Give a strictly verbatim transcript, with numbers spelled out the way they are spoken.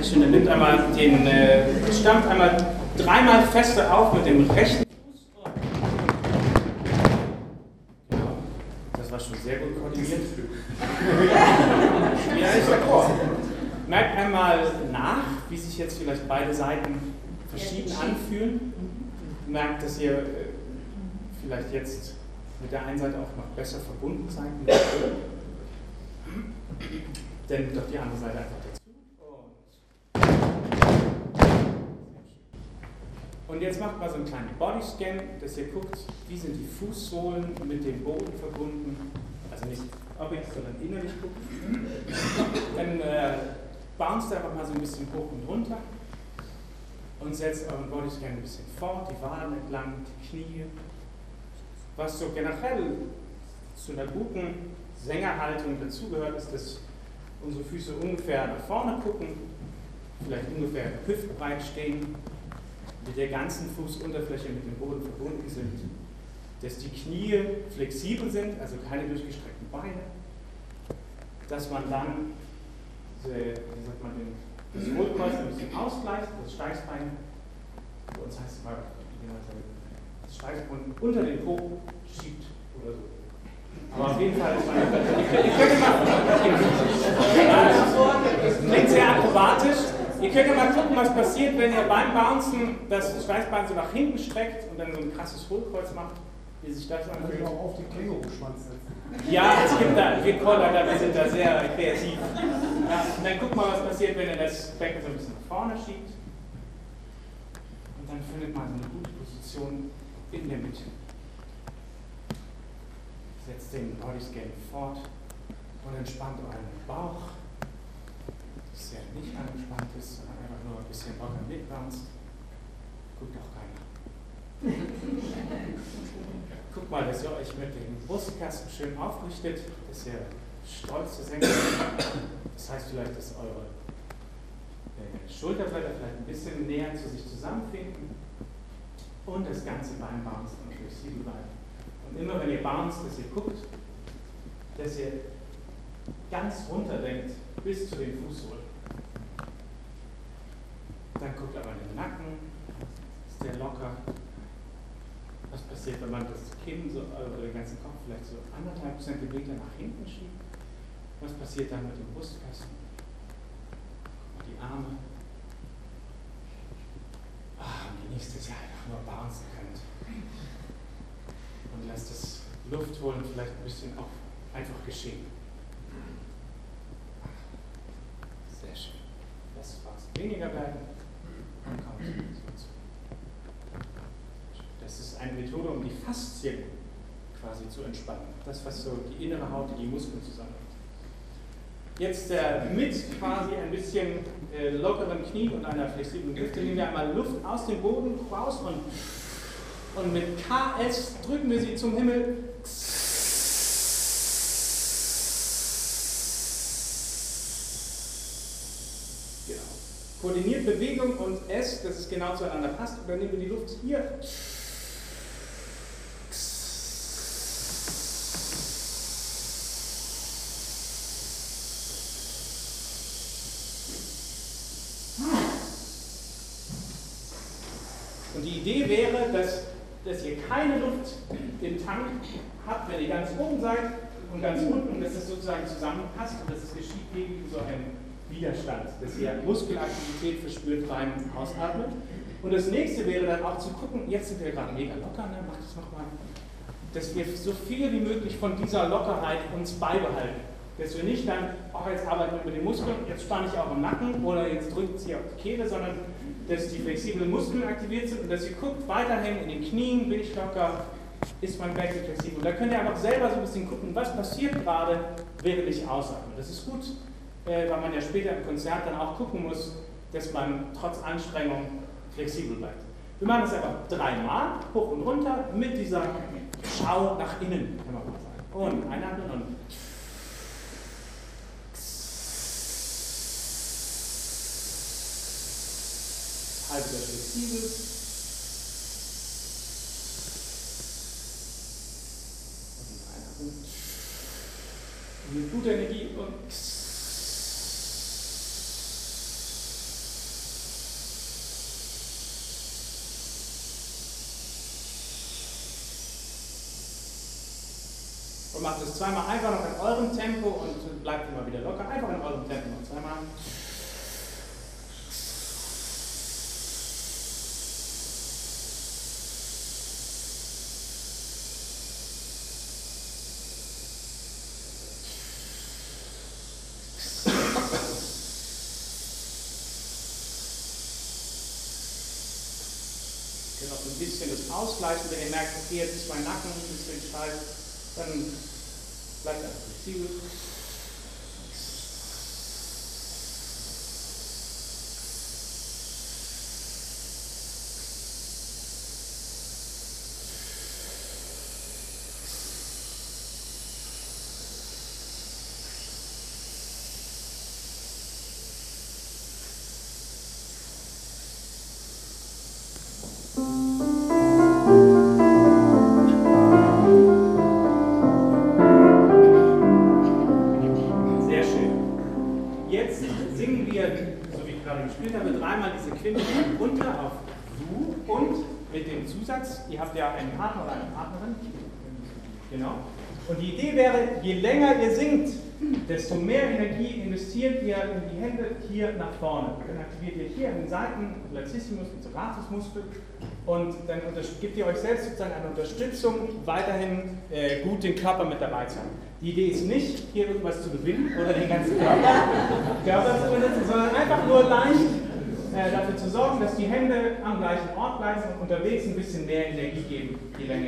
Dankeschön. Dann nimmt einmal den, äh, stampft einmal dreimal fester auf mit dem rechten Fuß. Genau. Das war schon sehr gut koordiniert. Ja, ist d'accord. Merkt einmal nach, wie sich jetzt vielleicht beide Seiten verschieden anfühlen. Merkt, dass ihr äh, vielleicht jetzt mit der einen Seite auch noch besser verbunden seid. Dann nimmt doch die andere Seite einfach dazu. Und jetzt macht mal so einen kleinen Bodyscan, dass ihr guckt, wie sind die Fußsohlen mit dem Boden verbunden. Also nicht objektiv, sondern innerlich gucken. Dann äh, bounced einfach mal so ein bisschen hoch und runter und setzt euren Bodyscan ein bisschen fort, die Waden entlang, die Knie. Was so generell zu einer guten Sängerhaltung dazugehört, ist, dass unsere Füße ungefähr nach vorne gucken, vielleicht ungefähr hüftbreit stehen, mit der ganzen Fußunterfläche mit dem Boden verbunden sind, dass die Knie flexibel sind, also keine durchgestreckten Beine, dass man dann, wie sagt man, das Hohlkreuz ein bisschen ausgleicht, das Steißbein, bei uns heißt es mal, das Steißbein unter den Po schiebt oder so. Aber auf jeden Fall ist man, ihr könnt mal, das klingt sehr akrobatisch. Ihr könnt ja mal gucken, was passiert, wenn ihr beim Bouncen das Steißbein so nach hinten streckt und dann so ein krasses Hohlkreuz macht, wie sich das anfühlt. Ich auch auf den Känguru-Schwanz setzen. Ja, es gibt da, wir Chorleiter, wir sind da sehr kreativ. Ja, und dann guckt mal, was passiert, wenn ihr das Becken so ein bisschen nach vorne schiebt. Und dann findet man so eine gute Position in der Mitte. Setzt den Bodyscan fort und entspannt euren Bauch, dass er nicht angespannt ist, sondern einfach nur ein bisschen locker mitbounced. Guckt auch keiner. Guckt mal, dass ihr euch mit dem Brustkasten schön aufrichtet, dass ihr stolz zur Senke seid. Das heißt vielleicht, dass eure äh, Schulterblätter vielleicht ein bisschen näher zu sich zusammenfinden und das ganze Bein bounced und flexibel bleibt. Und immer wenn ihr bounced, dass ihr guckt, dass ihr ganz runter denkt bis zu den Fußsohlen. Dann guckt aber in den Nacken, ist der locker. Was passiert, wenn man das Kinn so, oder den ganzen Kopf vielleicht so anderthalb Zentimeter nach hinten schiebt? Was passiert dann mit dem Brustkasten? Die Arme. Ah, und genießt es ja einfach nur bouncen könnt. Und lasst das Luft holen vielleicht ein bisschen auch einfach geschehen. Sehr schön. Lasst fast weniger bleiben und kommt so zu. Das ist eine Methode, um die Faszien quasi zu entspannen. Das, was so die innere Haut, die Muskeln zusammenhält. Jetzt äh, mit quasi ein bisschen äh, lockeren Knie und einer flexiblen Hüfte nehmen wir einmal Luft aus dem Boden raus und Und mit K S drücken wir sie zum Himmel. Genau. Koordiniert Bewegung und S, dass es genau zueinander passt. Und dann nehmen wir die Luft hier. Und die Idee wäre, dass dass ihr keine Luft im Tank habt, wenn ihr ganz oben seid und ganz unten, dass es sozusagen zusammenpasst und dass es geschieht gegen so einen Widerstand, dass ihr Muskelaktivität verspürt beim Ausatmen. Und das nächste wäre dann auch zu gucken, jetzt sind wir gerade mega locker, ne? Macht es nochmal, dass wir so viel wie möglich von dieser Lockerheit uns beibehalten. Dass wir nicht dann, oh, jetzt arbeiten wir mit den Muskeln, jetzt spanne ich auch im Nacken oder jetzt drückt sie auf die Kehle, sondern dass die flexiblen Muskeln aktiviert sind und dass ihr guckt, weiterhin in den Knien, bin ich locker, ist mein Becken flexibel. Und da könnt ihr einfach selber so ein bisschen gucken, was passiert gerade, während ich ausatme. Das ist gut, äh, weil man ja später im Konzert dann auch gucken muss, dass man trotz Anstrengung flexibel bleibt. Wir machen das einfach dreimal, hoch und runter, mit dieser Schau nach innen, kann man mal sagen. Und einatmen und halb wieder flexibel. Und einatmen. Und mit guter Energie und Und macht es zweimal einfach noch in eurem Tempo und bleibt immer wieder locker. Einfach in eurem Tempo noch zweimal. Noch ein bisschen das Ausgleichen, wenn ihr merkt, okay, jetzt ist mein Nacken ein bisschen steif, dann bleibt einfach flexibel. Runter auf Du und mit dem Zusatz, ihr habt ja einen Partner oder eine Partnerin, genau. Und die Idee wäre, je länger ihr singt, desto mehr Energie investiert ihr in die Hände hier nach vorne. Dann aktiviert ihr hier in den Seiten Latissimus und Serratusmuskel und dann gebt ihr euch selbst sozusagen eine Unterstützung, weiterhin äh, gut den Körper mit dabei zu haben. Die Idee ist nicht, hier irgendwas zu gewinnen oder den ganzen Körper, Körper zu benutzen, sondern einfach nur leicht dafür zu sorgen, dass die Hände am gleichen Ort bleiben und unterwegs ein bisschen mehr Energie geben, je länger